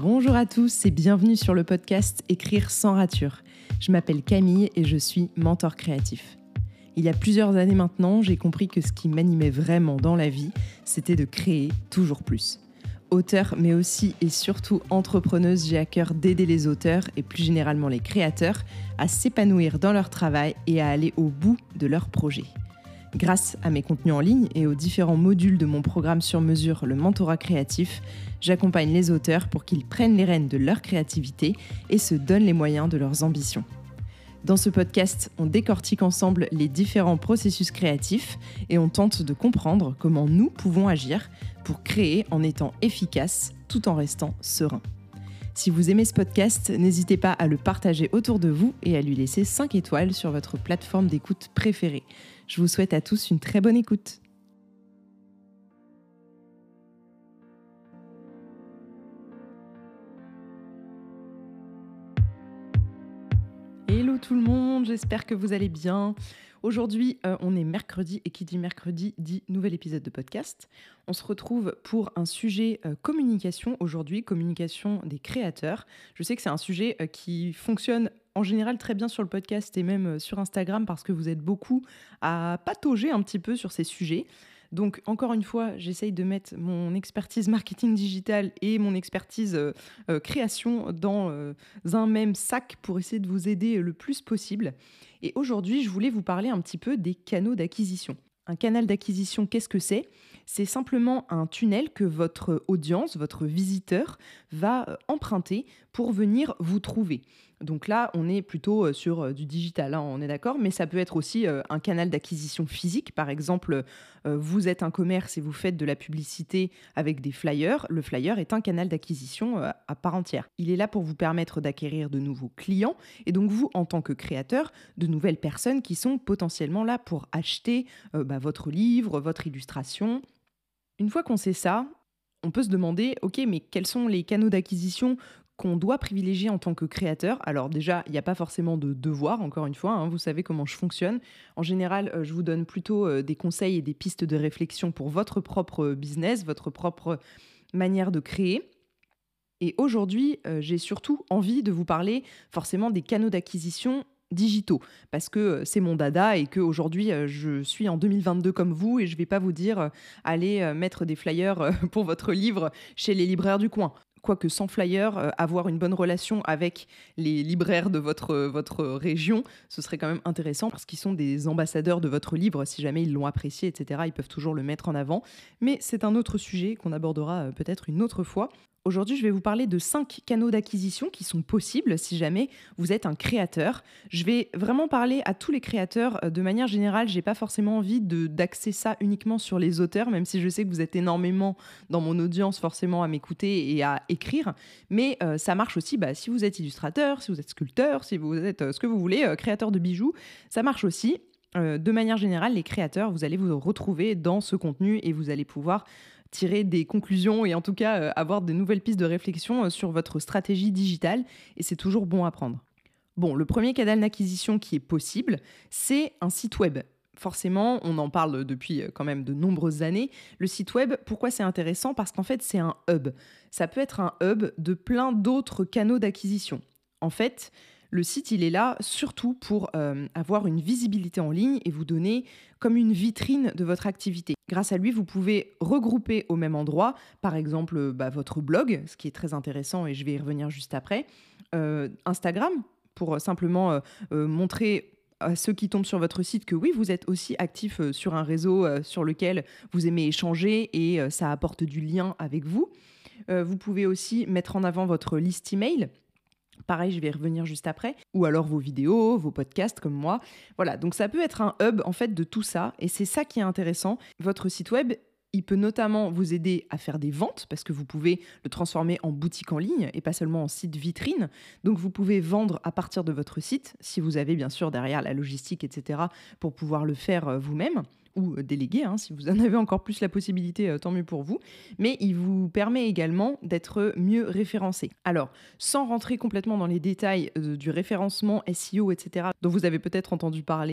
Bonjour à tous et bienvenue sur le podcast Écrire sans rature. Je m'appelle Camille et je suis mentor créatif. Il y a plusieurs années maintenant, j'ai compris que ce qui m'animait vraiment dans la vie, c'était de créer toujours plus. Auteure, mais aussi et surtout entrepreneuse, j'ai à cœur d'aider les auteurs et plus généralement les créateurs à s'épanouir dans leur travail et à aller au bout de leurs projets. Grâce à mes contenus en ligne et aux différents modules de mon programme sur mesure, le mentorat créatif, j'accompagne les auteurs pour qu'ils prennent les rênes de leur créativité et se donnent les moyens de leurs ambitions. Dans ce podcast, on décortique ensemble les différents processus créatifs et on tente de comprendre comment nous pouvons agir pour créer en étant efficace tout en restant serein. Si vous aimez ce podcast, n'hésitez pas à le partager autour de vous et à lui laisser 5 étoiles sur votre plateforme d'écoute préférée. Je vous souhaite à tous une très bonne écoute. Hello tout le monde, j'espère que vous allez bien. Aujourd'hui, on est mercredi et qui dit mercredi dit nouvel épisode de podcast. On se retrouve pour un sujet communication aujourd'hui, communication des créateurs. Je sais que c'est un sujet qui fonctionne en général très bien sur le podcast et même sur Instagram parce que vous êtes beaucoup à patauger un petit peu sur ces sujets. Donc, encore une fois, j'essaye de mettre mon expertise marketing digital et mon expertise création dans un même sac pour essayer de vous aider le plus possible. Et aujourd'hui, je voulais vous parler un petit peu des canaux d'acquisition. Un canal d'acquisition, qu'est-ce que c'est ? C'est simplement un tunnel que votre audience, votre visiteur, va emprunter pour venir vous trouver. Donc là, on est plutôt sur du digital, on est d'accord, mais ça peut être aussi un canal d'acquisition physique. Par exemple, vous êtes un commerce et vous faites de la publicité avec des flyers. Le flyer est un canal d'acquisition à part entière. Il est là pour vous permettre d'acquérir de nouveaux clients et donc vous, en tant que créateur, de nouvelles personnes qui sont potentiellement là pour acheter votre livre, votre illustration. Une fois qu'on sait ça, on peut se demander, ok, mais quels sont les canaux d'acquisition qu'on doit privilégier en tant que créateur? Alors déjà, il n'y a pas forcément de devoir, encore une fois, vous savez comment je fonctionne. En général, je vous donne plutôt des conseils et des pistes de réflexion pour votre propre business, votre propre manière de créer. Et aujourd'hui, j'ai surtout envie de vous parler forcément des canaux d'acquisition digitaux, parce que c'est mon dada et qu'aujourd'hui, je suis en 2022 comme vous et je ne vais pas vous dire allez mettre des flyers pour votre livre chez les libraires du coin. Quoique sans flyer, avoir une bonne relation avec les libraires de votre région, ce serait quand même intéressant parce qu'ils sont des ambassadeurs de votre livre. Si jamais ils l'ont apprécié, etc., ils peuvent toujours le mettre en avant. Mais c'est un autre sujet qu'on abordera peut-être une autre fois. Aujourd'hui, je vais vous parler de 5 canaux d'acquisition qui sont possibles si jamais vous êtes un créateur. Je vais vraiment parler à tous les créateurs de manière générale. Je n'ai pas forcément envie d'axer ça uniquement sur les auteurs, même si je sais que vous êtes énormément dans mon audience forcément à m'écouter et à écrire. Mais ça marche aussi si vous êtes illustrateur, si vous êtes sculpteur, si vous êtes ce que vous voulez, créateur de bijoux. Ça marche aussi. De manière générale, les créateurs, vous allez vous retrouver dans ce contenu et vous allez pouvoir tirer des conclusions et en tout cas avoir de nouvelles pistes de réflexion sur votre stratégie digitale et c'est toujours bon à prendre. Bon, le premier canal d'acquisition qui est possible, c'est un site web. Forcément, on en parle depuis quand même de nombreuses années. Le site web, pourquoi c'est intéressant ? Parce qu'en fait, c'est un hub. Ça peut être un hub de plein d'autres canaux d'acquisition. En fait, le site, il est là surtout pour avoir une visibilité en ligne et vous donner comme une vitrine de votre activité. Grâce à lui, vous pouvez regrouper au même endroit, par exemple votre blog, ce qui est très intéressant et je vais y revenir juste après, Instagram, pour simplement montrer à ceux qui tombent sur votre site que oui, vous êtes aussi actif sur un réseau sur lequel vous aimez échanger et ça apporte du lien avec vous. Vous pouvez aussi mettre en avant votre liste email. Pareil, je vais y revenir juste après. Ou alors vos vidéos, vos podcasts comme moi. Voilà, donc ça peut être un hub en fait de tout ça. Et c'est ça qui est intéressant. Votre site web, il peut notamment vous aider à faire des ventes parce que vous pouvez le transformer en boutique en ligne et pas seulement en site vitrine. Donc vous pouvez vendre à partir de votre site si vous avez bien sûr derrière la logistique, etc. pour pouvoir le faire vous-même. Ou déléguer, si vous en avez encore plus la possibilité, tant mieux pour vous. Mais il vous permet également d'être mieux référencé. Alors, sans rentrer complètement dans les détails du référencement SEO, etc., dont vous avez peut-être entendu parler,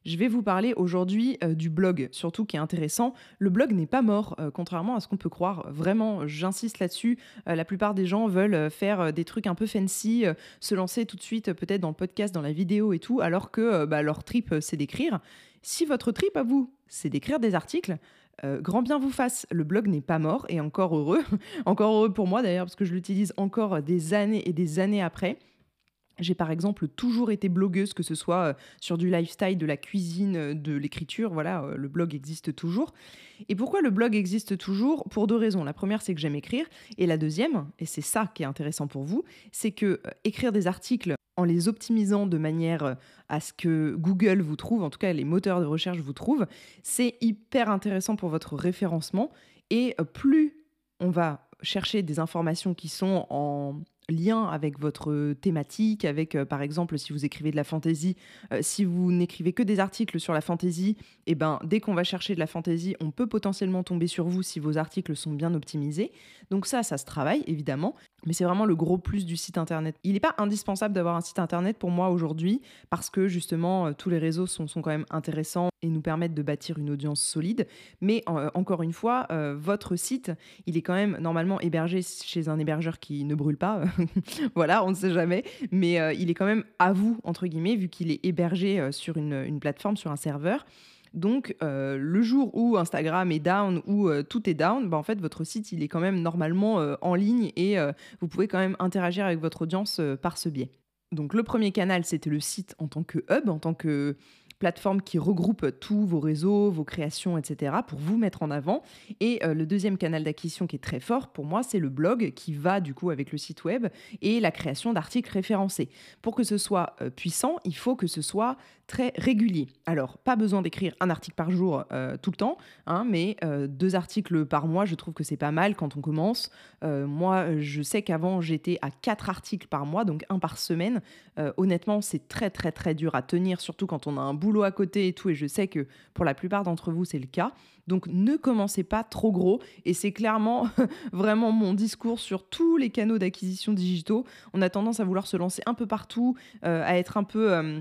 Je vais vous parler aujourd'hui du blog, surtout qui est intéressant. Le blog n'est pas mort, contrairement à ce qu'on peut croire. Vraiment, j'insiste là-dessus. La plupart des gens veulent faire des trucs un peu fancy, se lancer tout de suite peut-être dans le podcast, dans la vidéo et tout, alors que leur trip, c'est d'écrire. Si votre trip à vous, c'est d'écrire des articles, grand bien vous fasse, le blog n'est pas mort et encore heureux. Encore heureux pour moi d'ailleurs, parce que je l'utilise encore des années et des années après. J'ai par exemple toujours été blogueuse, que ce soit sur du lifestyle, de la cuisine, de l'écriture, voilà, le blog existe toujours. Et pourquoi le blog existe toujours? Pour deux raisons. La première, c'est que j'aime écrire. Et la deuxième, et c'est ça qui est intéressant pour vous, c'est que écrire des articles en les optimisant de manière à ce que Google vous trouve, en tout cas les moteurs de recherche vous trouvent, c'est hyper intéressant pour votre référencement. Et plus on va chercher des informations qui sont en lien avec votre thématique, avec par exemple si vous écrivez de la fantasy, si vous n'écrivez que des articles sur la fantasy, et ben dès qu'on va chercher de la fantasy, on peut potentiellement tomber sur vous si vos articles sont bien optimisés. Donc ça se travaille évidemment, mais c'est vraiment le gros plus du site internet. Il n'est pas indispensable d'avoir un site internet pour moi aujourd'hui, parce que justement tous les réseaux sont quand même intéressants et nous permettent de bâtir une audience solide. Mais encore une fois, votre site, il est quand même normalement hébergé chez un hébergeur qui ne brûle pas. Voilà, on ne sait jamais. Mais il est quand même à vous, entre guillemets, vu qu'il est hébergé sur une plateforme, sur un serveur. Donc, le jour où Instagram est down, ou tout est down, bah, en fait, votre site, il est quand même normalement en ligne et vous pouvez quand même interagir avec votre audience par ce biais. Donc, le premier canal, c'était le site en tant que hub, en tant que plateforme qui regroupe tous vos réseaux, vos créations, etc., pour vous mettre en avant. Et le deuxième canal d'acquisition qui est très fort, pour moi, c'est le blog qui va du coup avec le site web et la création d'articles référencés. Pour que ce soit puissant, il faut que ce soit très régulier. Alors, pas besoin d'écrire un article par jour tout le temps, hein, mais 2 articles par mois, je trouve que c'est pas mal quand on commence. Moi, je sais qu'avant, j'étais à 4 articles par mois, donc un par semaine. Honnêtement, c'est très, très, très dur à tenir, surtout quand on a un boulot à côté et tout, et je sais que pour la plupart d'entre vous, c'est le cas. Donc, ne commencez pas trop gros, et c'est clairement vraiment mon discours sur tous les canaux d'acquisition digitaux. On a tendance à vouloir se lancer un peu partout, à être un peu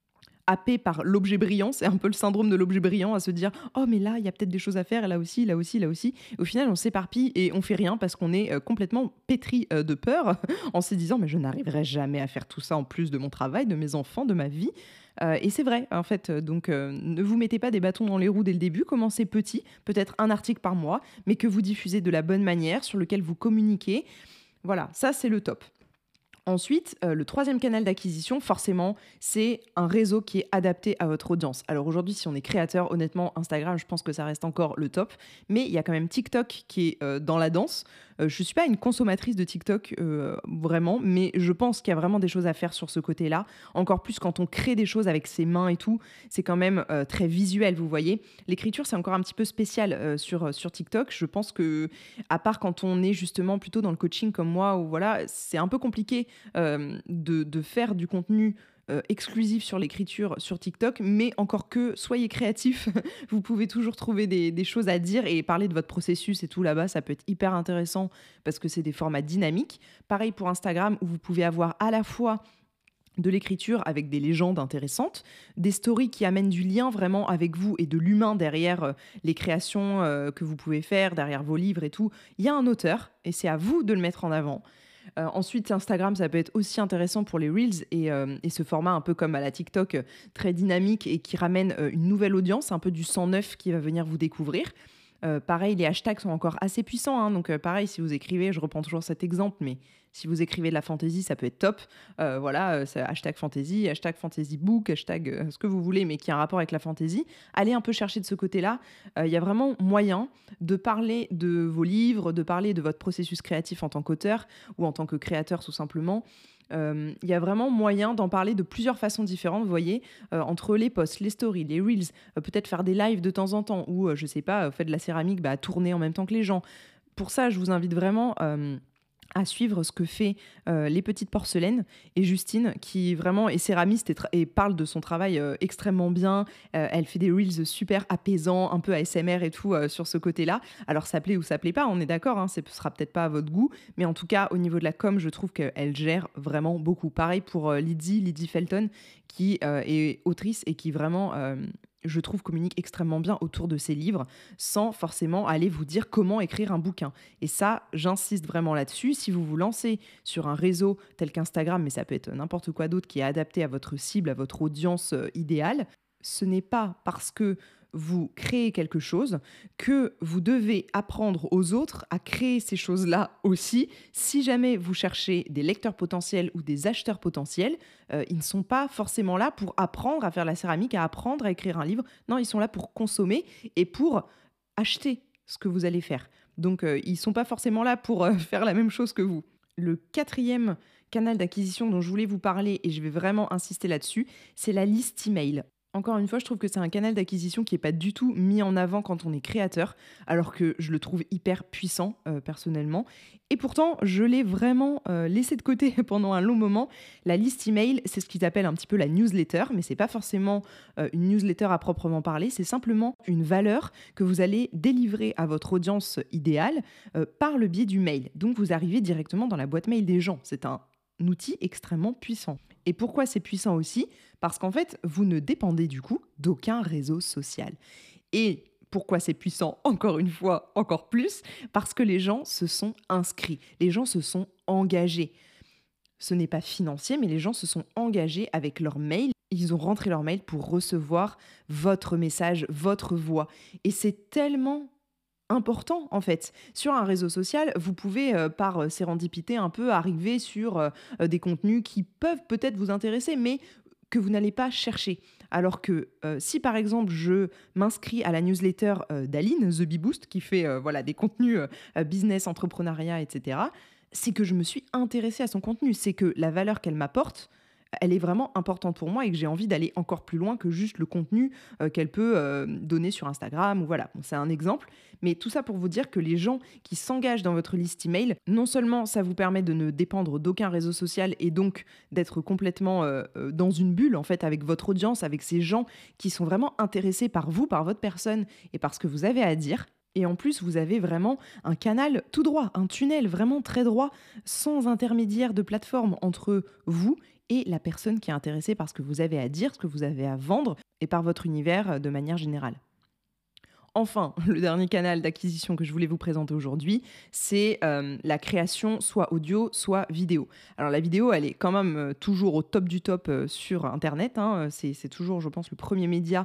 happé par l'objet brillant, c'est un peu le syndrome de l'objet brillant, à se dire oh mais là il y a peut-être des choses à faire, et là aussi, là aussi, là aussi. Et au final on s'éparpille et on fait rien parce qu'on est complètement pétri de peur en se disant mais je n'arriverai jamais à faire tout ça en plus de mon travail, de mes enfants, de ma vie. Et c'est vrai en fait, donc ne vous mettez pas des bâtons dans les roues dès le début, commencez petit, peut-être un article par mois, mais que vous diffusez de la bonne manière, sur lequel vous communiquez. Voilà, ça c'est le top. Ensuite, le troisième canal d'acquisition, forcément, c'est un réseau qui est adapté à votre audience. Alors aujourd'hui, si on est créateur, honnêtement, Instagram, je pense que ça reste encore le top. Mais il y a quand même TikTok qui est dans la danse. Je ne suis pas une consommatrice de TikTok, vraiment, mais je pense qu'il y a vraiment des choses à faire sur ce côté-là. Encore plus quand on crée des choses avec ses mains et tout, c'est quand même très visuel, vous voyez. L'écriture, c'est encore un petit peu spécial sur TikTok. Je pense que, à part quand on est justement plutôt dans le coaching comme moi, où voilà, c'est un peu compliqué de faire du contenu exclusif sur l'écriture sur TikTok, mais encore que soyez créatifs, vous pouvez toujours trouver des choses à dire et parler de votre processus et tout là-bas, ça peut être hyper intéressant parce que c'est des formats dynamiques. Pareil pour Instagram où vous pouvez avoir à la fois de l'écriture avec des légendes intéressantes, des stories qui amènent du lien vraiment avec vous et de l'humain derrière les créations que vous pouvez faire, derrière vos livres et tout. Il y a un auteur et c'est à vous de le mettre en avant. Ensuite, Instagram, ça peut être aussi intéressant pour les Reels et ce format un peu comme à la TikTok, très dynamique et qui ramène une nouvelle audience, un peu du sang neuf qui va venir vous découvrir. Pareil, les hashtags sont encore assez puissants, hein, donc pareil, si vous écrivez, je reprends toujours cet exemple, mais si vous écrivez de la fantasy, ça peut être top. Voilà, c'est hashtag fantasy book, hashtag ce que vous voulez, mais qui a un rapport avec la fantasy. Allez un peu chercher de ce côté-là. Il y a vraiment moyen de parler de vos livres, de parler de votre processus créatif en tant qu'auteur ou en tant que créateur tout simplement. Il y a vraiment moyen d'en parler de plusieurs façons différentes, vous voyez, entre les posts, les stories, les reels, peut-être faire des lives de temps en temps, ou je sais pas, faites de la céramique, tourner en même temps que les gens. Pour ça, je vous invite vraiment à suivre ce que fait Les Petites Porcelaines et Justine, qui vraiment est céramiste et parle de son travail extrêmement bien. Elle fait des reels super apaisants, un peu ASMR et tout sur ce côté-là. Alors ça plaît ou ça plaît pas, on est d'accord, hein, ce sera peut-être pas à votre goût, mais en tout cas au niveau de la com, je trouve qu'elle gère vraiment beaucoup. Pareil pour Lydie Felton, qui est autrice et qui vraiment je trouve, communique extrêmement bien autour de ses livres, sans forcément aller vous dire comment écrire un bouquin. Et ça, j'insiste vraiment là-dessus. Si vous vous lancez sur un réseau tel qu'Instagram, mais ça peut être n'importe quoi d'autre qui est adapté à votre cible, à votre audience idéale, ce n'est pas parce que vous créez quelque chose que vous devez apprendre aux autres à créer ces choses-là aussi. Si jamais vous cherchez des lecteurs potentiels ou des acheteurs potentiels, ils ne sont pas forcément là pour apprendre à faire la céramique, à apprendre à écrire un livre. Non, ils sont là pour consommer et pour acheter ce que vous allez faire. Donc, ils ne sont pas forcément là pour faire la même chose que vous. Le quatrième canal d'acquisition dont je voulais vous parler, et je vais vraiment insister là-dessus, c'est la liste email. Encore une fois, je trouve que c'est un canal d'acquisition qui n'est pas du tout mis en avant quand on est créateur, alors que je le trouve hyper puissant personnellement. Et pourtant, je l'ai vraiment laissé de côté pendant un long moment. La liste email, c'est ce qu'ils appellent un petit peu la newsletter, mais c'est pas forcément une newsletter à proprement parler, c'est simplement une valeur que vous allez délivrer à votre audience idéale par le biais du mail. Donc vous arrivez directement dans la boîte mail des gens. C'est un outil extrêmement puissant. Et pourquoi c'est puissant aussi ? Parce qu'en fait, vous ne dépendez du coup d'aucun réseau social. Et pourquoi c'est puissant, encore une fois, encore plus ? Parce que les gens se sont inscrits, les gens se sont engagés. Ce n'est pas financier, mais les gens se sont engagés avec leur mail. Ils ont rentré leur mail pour recevoir votre message, votre voix. Et c'est tellement important en fait. Sur un réseau social, vous pouvez par sérendipité un peu arriver sur des contenus qui peuvent peut-être vous intéresser, mais que vous n'allez pas chercher. Alors que si par exemple je m'inscris à la newsletter d'Aline, The Bee Boost, qui fait voilà, des contenus business, entrepreneuriat, etc., c'est que je me suis intéressée à son contenu. C'est que la valeur qu'elle m'apporte, elle est vraiment importante pour moi et que j'ai envie d'aller encore plus loin que juste le contenu qu'elle peut donner sur Instagram. Ou voilà, bon, c'est un exemple. Mais tout ça pour vous dire que les gens qui s'engagent dans votre liste email, non seulement ça vous permet de ne dépendre d'aucun réseau social et donc d'être complètement dans une bulle en fait avec votre audience, avec ces gens qui sont vraiment intéressés par vous, par votre personne et par ce que vous avez à dire. Et en plus, vous avez vraiment un canal tout droit, un tunnel vraiment très droit, sans intermédiaire de plateforme entre vous et la personne qui est intéressée par ce que vous avez à dire, ce que vous avez à vendre et par votre univers de manière générale. Enfin, le dernier canal d'acquisition que je voulais vous présenter aujourd'hui, c'est la création soit audio, soit vidéo. Alors la vidéo, elle est quand même toujours au top du top sur Internet. Hein. C'est toujours, je pense, le premier média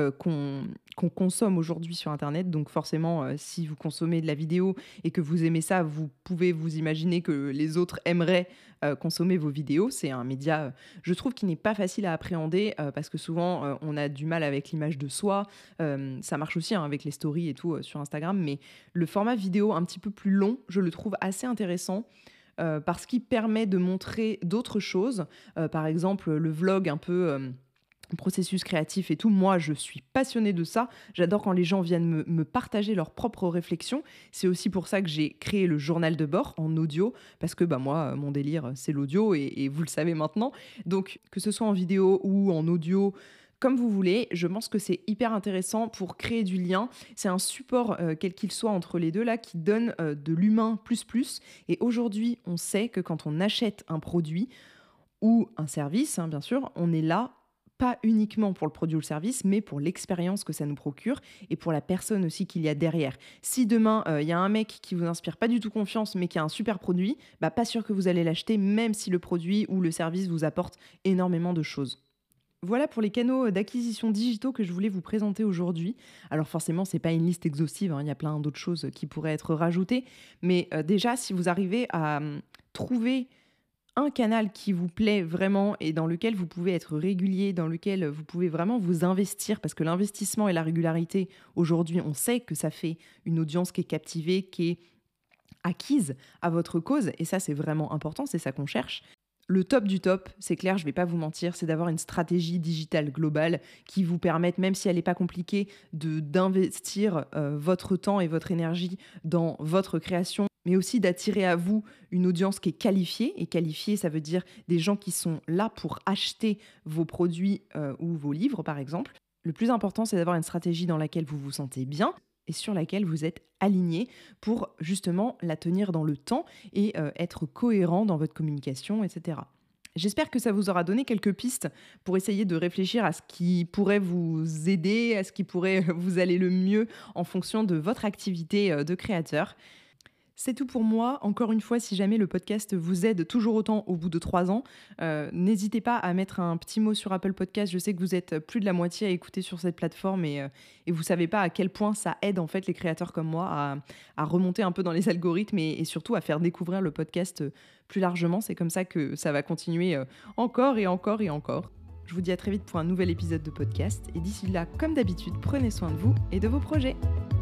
qu'on consomme aujourd'hui sur Internet. Donc forcément, si vous consommez de la vidéo et que vous aimez ça, vous pouvez vous imaginer que les autres aimeraient consommer vos vidéos. C'est un média, je trouve, qui n'est pas facile à appréhender parce que souvent, on a du mal avec l'image de soi. Ça marche aussi hein, avec les stories et tout sur Instagram, mais le format vidéo un petit peu plus long, je le trouve assez intéressant parce qu'il permet de montrer d'autres choses. Par exemple, le vlog un peu processus créatif et tout. Moi, je suis passionnée de ça. J'adore quand les gens viennent me partager leurs propres réflexions. C'est aussi pour ça que j'ai créé le journal de bord en audio, parce que moi, mon délire, c'est l'audio, et vous le savez maintenant. Donc, que ce soit en vidéo ou en audio, comme vous voulez, je pense que c'est hyper intéressant pour créer du lien. C'est un support, quel qu'il soit entre les deux, là, qui donne de l'humain plus plus. Et aujourd'hui, on sait que quand on achète un produit ou un service, hein, bien sûr, on est là pas uniquement pour le produit ou le service, mais pour l'expérience que ça nous procure et pour la personne aussi qu'il y a derrière. Si demain, il y a un mec qui vous inspire pas du tout confiance, mais qui a un super produit, pas sûr que vous allez l'acheter, même si le produit ou le service vous apporte énormément de choses. Voilà pour les canaux d'acquisition digitaux que je voulais vous présenter aujourd'hui. Alors forcément, c'est pas une liste exhaustive, hein, il y a plein d'autres choses qui pourraient être rajoutées. Mais déjà, si vous arrivez à trouver un canal qui vous plaît vraiment et dans lequel vous pouvez être régulier, dans lequel vous pouvez vraiment vous investir, parce que l'investissement et la régularité, aujourd'hui, on sait que ça fait une audience qui est captivée, qui est acquise à votre cause, et ça, c'est vraiment important, c'est ça qu'on cherche. Le top du top, c'est clair, je ne vais pas vous mentir, c'est d'avoir une stratégie digitale globale qui vous permette, même si elle n'est pas compliquée, d'investir votre temps et votre énergie dans votre création, mais aussi d'attirer à vous une audience qui est qualifiée. Et qualifiée, ça veut dire des gens qui sont là pour acheter vos produits ou vos livres, par exemple. Le plus important, c'est d'avoir une stratégie dans laquelle vous vous sentez bien et sur laquelle vous êtes aligné pour justement la tenir dans le temps et être cohérent dans votre communication, etc. J'espère que ça vous aura donné quelques pistes pour essayer de réfléchir à ce qui pourrait vous aider, à ce qui pourrait vous aller le mieux en fonction de votre activité de créateur. C'est tout pour moi. Encore une fois, si jamais le podcast vous aide toujours autant au bout de 3 ans, n'hésitez pas à mettre un petit mot sur Apple Podcast. Je sais que vous êtes plus de la moitié à écouter sur cette plateforme et vous ne savez pas à quel point ça aide en fait les créateurs comme moi à remonter un peu dans les algorithmes et surtout à faire découvrir le podcast plus largement. C'est comme ça que ça va continuer encore et encore et encore. Je vous dis à très vite pour un nouvel épisode de podcast et d'ici là, comme d'habitude, prenez soin de vous et de vos projets.